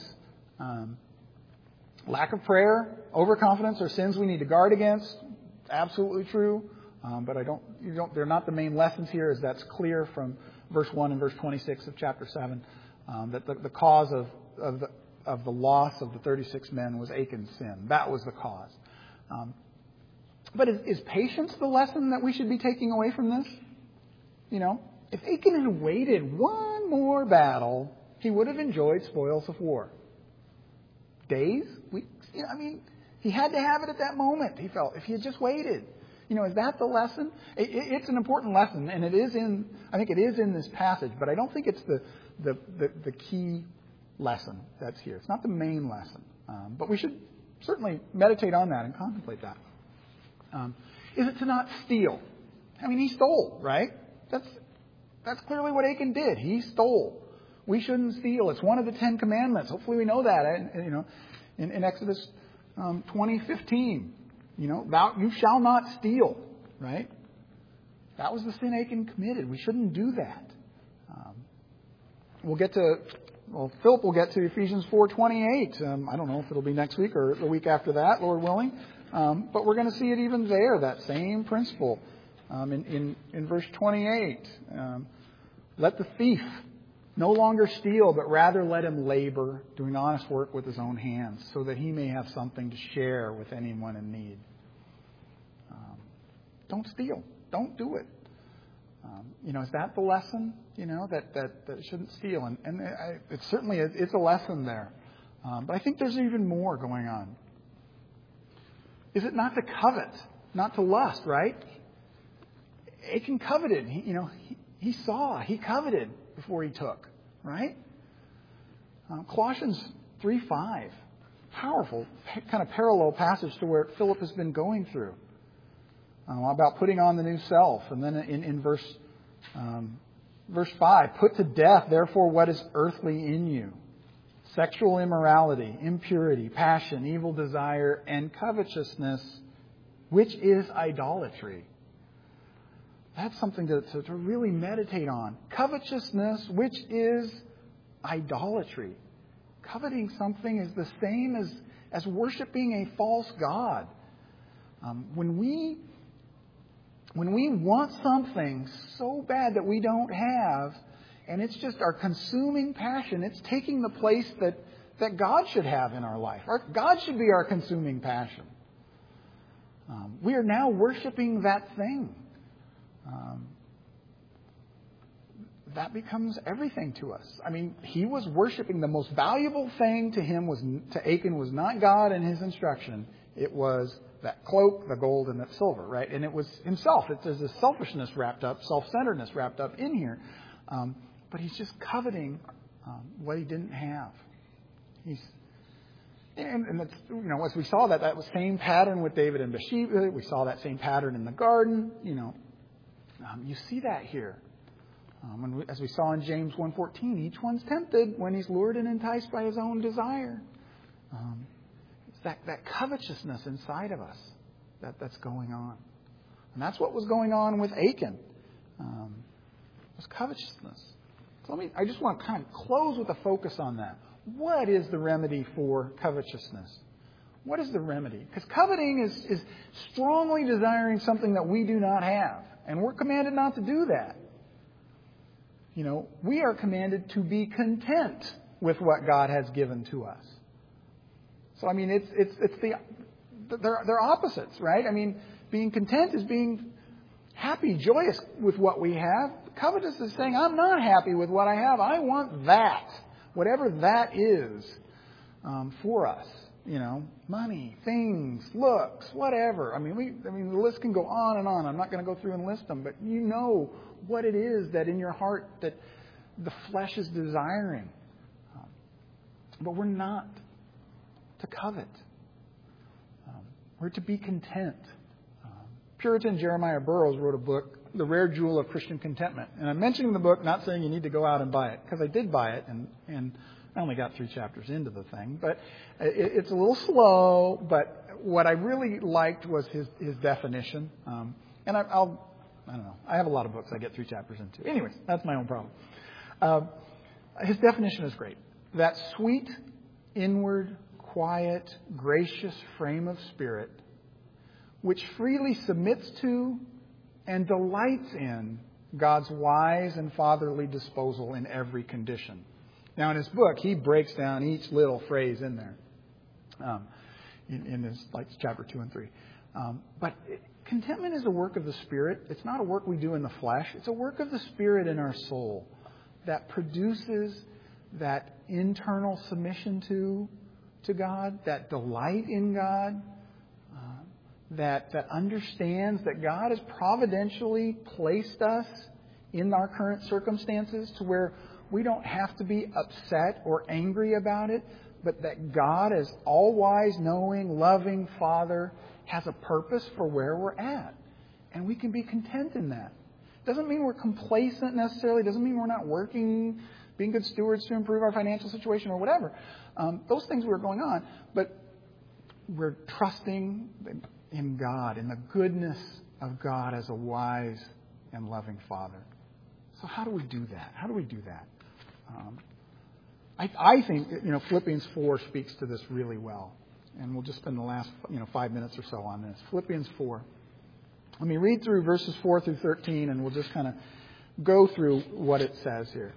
A: Lack of prayer, overconfidence are sins we need to guard against. Absolutely true. But they're not the main lessons here, as that's clear from verse 1 and verse 26 of chapter 7. That the cause of the loss of the 36 men was Achan's sin. That was the cause. But is patience the lesson that we should be taking away from this? If Achan had waited one more battle, he would have enjoyed spoils of war. Days? Weeks? He had to have it at that moment, he felt, if he had just waited. Is that the lesson? It's an important lesson, and I think it is in this passage, but I don't think it's the key lesson that's here. It's not the main lesson. But we should certainly meditate on that and contemplate that. Is it to not steal? He stole, right? That's clearly what Achan did. He stole. We shouldn't steal. It's one of the 10 Commandments. Hopefully we know that. In Exodus 20:15, you shall not steal, right? That was the sin Achan committed. We shouldn't do that. Philip will get to Ephesians 4:28. I don't know if it'll be next week or the week after that, Lord willing. But we're going to see it even there, that same principle. In verse 28, let the thief no longer steal, but rather let him labor, doing honest work with his own hands, so that he may have something to share with anyone in need. Don't steal. Don't do it. Is that the lesson? That shouldn't steal. And it certainly it's a lesson there. But I think there's even more going on. Is it not to covet, not to lust, right? Achan coveted. He saw. He coveted before he took, right? Colossians 3:5, powerful kind of parallel passage to where Philip has been going through about putting on the new self. And then in verse 5, put to death, therefore, what is earthly in you. Sexual immorality, impurity, passion, evil desire, and covetousness, which is idolatry. That's something to really meditate on. Covetousness, which is idolatry. Coveting something is the same as worshiping a false god. When we want something so bad that we don't have, and it's just our consuming passion, it's taking the place that God should have in our life. God should be our consuming passion. We are now worshiping that thing. That becomes everything to us. He was worshiping the most valuable thing to Achan was not God and his instruction. It was that cloak, the gold, and that silver, right? And it was himself. There's this selfishness wrapped up, self-centeredness wrapped up in here. But he's just coveting what he didn't have. And that's, as we saw that was same pattern with David and Bathsheba. We saw that same pattern in the garden. You see that here. As we saw in James 1:14, each one's tempted when he's lured and enticed by his own desire. It's that covetousness inside of us that's going on. And that's what was going on with Achan. Was covetousness. So I just want to kind of close with a focus on that. What is the remedy for covetousness? What is the remedy? Because coveting is strongly desiring something that we do not have. And we're commanded not to do that. We are commanded to be content with what God has given to us. So, they're opposites, right? Being content is being happy, joyous with what we have. Covetous is saying, I'm not happy with what I have. I want that. Whatever that is for us. Money, things, looks, whatever. The list can go on and on. I'm not going to go through and list them. But you know what it is that in your heart that the flesh is desiring. But we're not to covet. We're to be content. Puritan Jeremiah Burroughs wrote a book, The Rare Jewel of Christian Contentment. And I'm mentioning the book, not saying you need to go out and buy it, because I did buy it, and I only got 3 chapters into the thing. But it's a little slow, but what I really liked was his definition. And I don't know. I have a lot of books I get 3 chapters into. Anyways, that's my own problem. His definition is great. That sweet, inward, quiet, gracious frame of spirit which freely submits to and delights in God's wise and fatherly disposal in every condition. Now, in his book, he breaks down each little phrase in there, in his chapter 2 and 3. But contentment is a work of the Spirit. It's not a work we do in the flesh. It's a work of the Spirit in our soul that produces that internal submission to God, that delight in God, that understands that God has providentially placed us in our current circumstances to where we don't have to be upset or angry about it, but that God, as all-wise, knowing, loving Father, has a purpose for where we're at. And we can be content in that. Doesn't mean we're complacent necessarily. Doesn't mean we're not working, being good stewards to improve our financial situation or whatever. Those things were going on. But we're trusting in God, in the goodness of God as a wise and loving Father. So how do we do that? How do we do that? I think Philippians 4 speaks to this really well. And we'll just spend the last 5 minutes or so on this. Philippians 4. Let me read through verses 4 through 13, and we'll just kind of go through what it says here.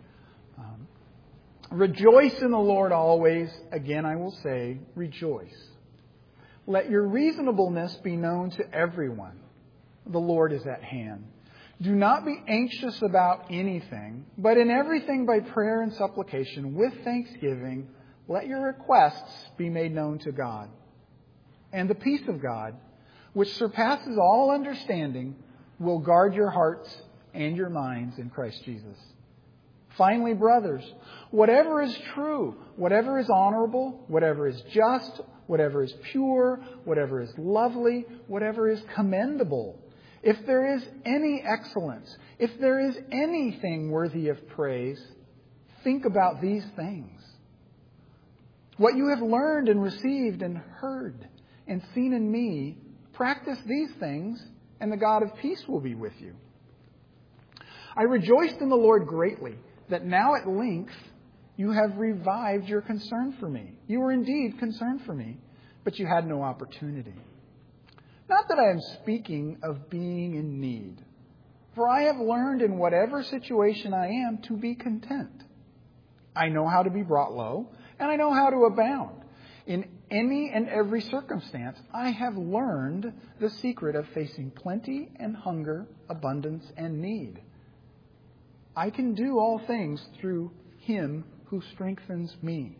A: Rejoice in the Lord always. Again, I will say, rejoice. Let your reasonableness be known to everyone. The Lord is at hand. Do not be anxious about anything, but in everything by prayer and supplication with thanksgiving, let your requests be made known to God. And the peace of God, which surpasses all understanding, will guard your hearts and your minds in Christ Jesus. Finally, brothers, whatever is true, whatever is honorable, whatever is just, whatever is pure, whatever is lovely, whatever is commendable, if there is any excellence, if there is anything worthy of praise, think about these things. What you have learned and received and heard and seen in me, practice these things, and the God of peace will be with you. I rejoiced in the Lord greatly that now at length you have revived your concern for me. You were indeed concerned for me, but you had no opportunity. Not that I am speaking of being in need, for I have learned in whatever situation I am to be content. I know how to be brought low, and I know how to abound. In any and every circumstance, I have learned the secret of facing plenty and hunger, abundance and need. I can do all things through Him who strengthens me.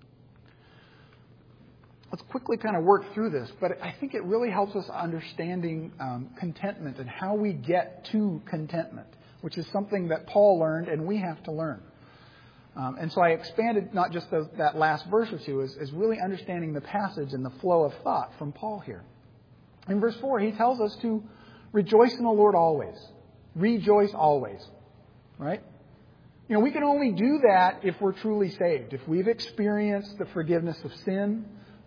A: Let's quickly kind of work through this, but I think it really helps us understanding contentment and how we get to contentment, which is something that Paul learned and we have to learn. And so I expanded not just that last verse or two, as really understanding the passage and the flow of thought from Paul here. In verse 4, he tells us to rejoice in the Lord always. Rejoice always. Right? We can only do that if we're truly saved. If we've experienced the forgiveness of sin,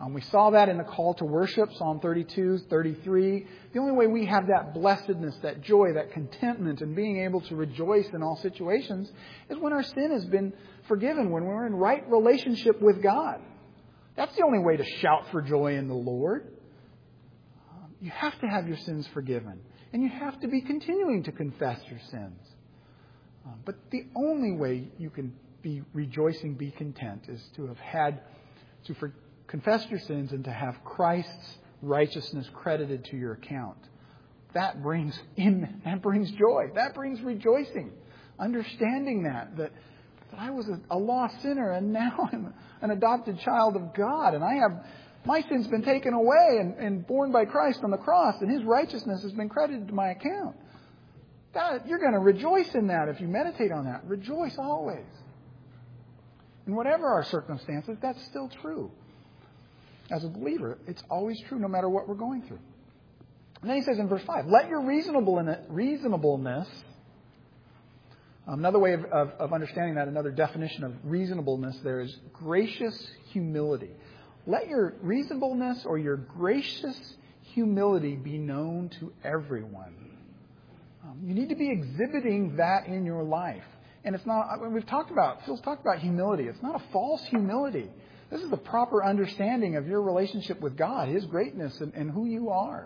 A: We saw that in the call to worship, Psalm 32, 33. The only way we have that blessedness, that joy, that contentment, and being able to rejoice in all situations is when our sin has been forgiven, when we're in right relationship with God. That's the only way to shout for joy in the Lord. You have to have your sins forgiven. And you have to be continuing to confess your sins. But the only way you can be rejoicing, be content, is to have had to confess your sins and to have Christ's righteousness credited to your account. That brings joy. That brings rejoicing. Understanding that I was a lost sinner and now I'm an adopted child of God, and my sin's been taken away and borne by Christ on the cross, and His righteousness has been credited to my account. You're going to rejoice in that if you meditate on that. Rejoice always. In whatever our circumstances, that's still true. As a believer, it's always true no matter what we're going through. And then he says in verse 5, let your reasonableness, another way of understanding that, another definition of reasonableness there is gracious humility. Let your reasonableness or your gracious humility be known to everyone. You need to be exhibiting that in your life. And it's not, Phil's talked about humility. It's not a false humility. This is the proper understanding of your relationship with God, His greatness, and who you are.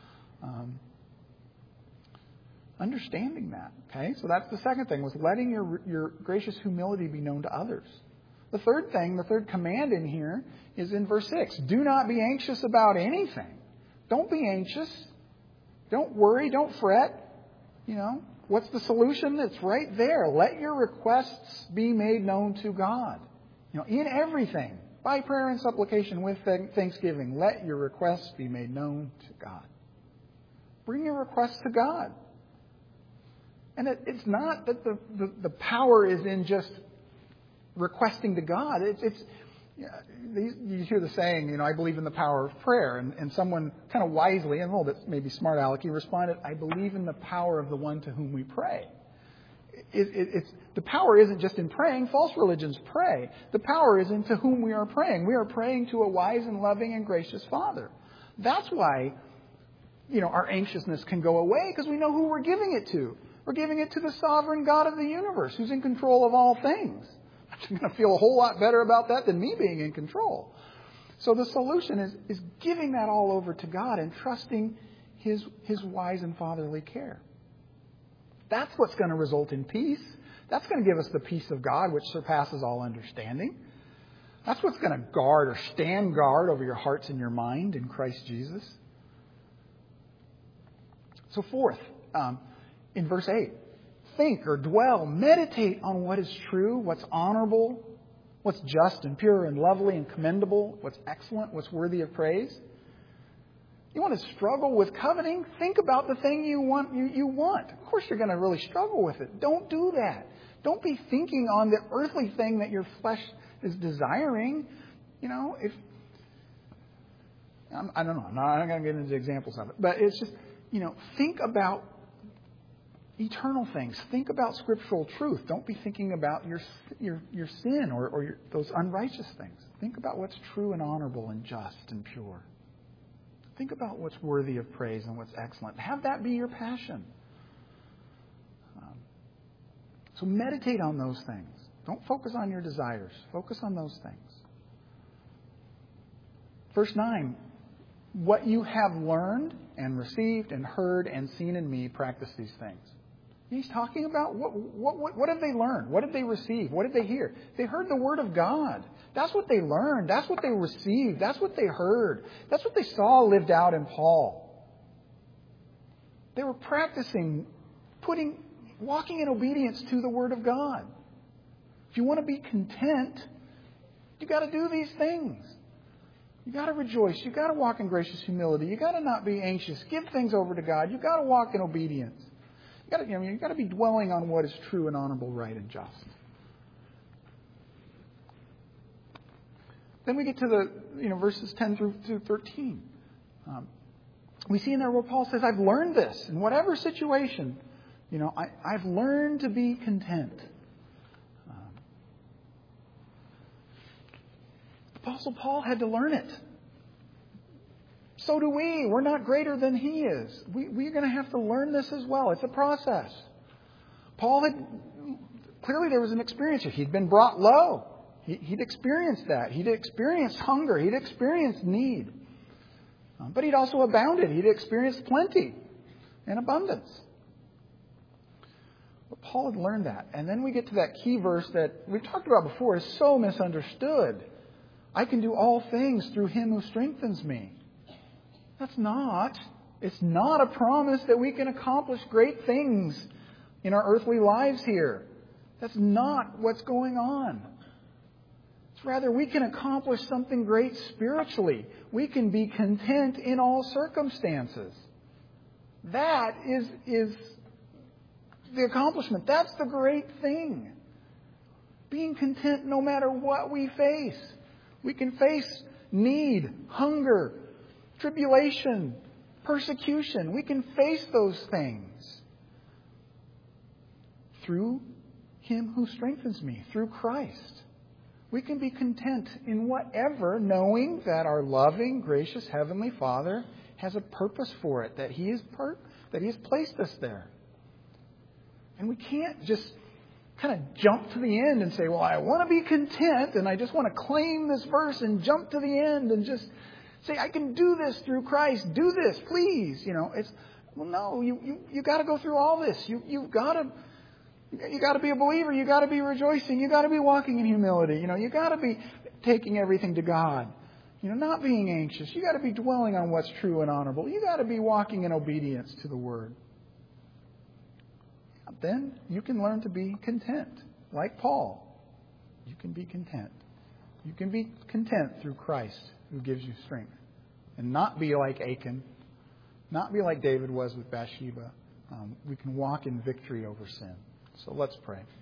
A: Understanding that. Okay, so that's the second thing, was letting your gracious humility be known to others. The third command in here is in verse 6. Do not be anxious about anything. Don't be anxious. Don't worry. Don't fret. What's the solution? It's right there. Let your requests be made known to God. In everything, by prayer and supplication with thanksgiving, let your requests be made known to God. Bring your requests to God. And it's not that the power is in just requesting to God. You hear the saying, I believe in the power of prayer. And someone kind of wisely, and a little bit maybe smart alecky, responded, I believe in the power of the one to whom we pray. The power isn't just in praying. False religions pray. The power is in to whom we are praying. We are praying to a wise and loving and gracious Father. That's why, our anxiousness can go away, because we know who we're giving it to. We're giving it to the sovereign God of the universe, who's in control of all things. I'm going to feel a whole lot better about that than me being in control. So the solution is giving that all over to God and trusting His wise and fatherly care. That's what's going to result in peace. That's going to give us the peace of God, which surpasses all understanding. That's what's going to guard or stand guard over your hearts and your mind in Christ Jesus. So fourth, in verse 8, think or dwell, meditate on what is true, what's honorable, what's just and pure and lovely and commendable, what's excellent, what's worthy of praise. You want to struggle with coveting? Think about the thing you want. Of course you're going to really struggle with it. Don't do that. Don't be thinking on the earthly thing that your flesh is desiring. I don't know. I'm not going to get into examples of it. But it's just, think about eternal things. Think about scriptural truth. Don't be thinking about your sin or those unrighteous things. Think about what's true and honorable and just and pure. Think about what's worthy of praise and what's excellent. Have that be your passion. So meditate on those things. Don't focus on your desires. Focus on those things. Verse 9. What you have learned and received and heard and seen in me, practice these things. He's talking about what did they learn? What did they receive? What did they hear? They heard the Word of God. That's what they learned. That's what they received. That's what they heard. That's what they saw lived out in Paul. They were practicing walking in obedience to the Word of God. If you want to be content, you got to do these things. You got to rejoice. You got to walk in gracious humility. You got to not be anxious. Give things over to God. You got to walk in obedience. You got to be dwelling on what is true and honorable, right, and just. Then we get to the verses 10 through 13. We see in there where Paul says, "I've learned this in whatever situation. I've learned to be content." Apostle Paul had to learn it. So do we. We're not greater than He is. We're going to have to learn this as well. It's a process. Paul clearly there was an experience. He'd been brought low. He'd experienced that. He'd experienced hunger. He'd experienced need. But he'd also abounded. He'd experienced plenty and abundance. But Paul had learned that. And then we get to that key verse that we've talked about before is so misunderstood. I can do all things through Him who strengthens me. It's not a promise that we can accomplish great things in our earthly lives here. That's not what's going on. It's rather we can accomplish something great spiritually. We can be content in all circumstances. That is the accomplishment. That's the great thing. Being content no matter what we face. We can face need, hunger, tribulation, persecution. We can face those things through Him who strengthens me, through Christ. We can be content in whatever, knowing that our loving, gracious Heavenly Father has a purpose for it, that He has placed us there. And we can't just kind of jump to the end and say, well, I want to be content, and I just want to claim this verse and jump to the end and just say, I can do this through Christ. Do this, please. No, you got to go through all this. You got to be a believer. You got to be rejoicing. You got to be walking in humility. You got to be taking everything to God. Not being anxious. You got to be dwelling on what's true and honorable. You got to be walking in obedience to the Word. Then you can learn to be content, like Paul. You can be content. You can be content through Christ who gives you strength, and not be like Achan, not be like David was with Bathsheba. We can walk in victory over sin. So let's pray.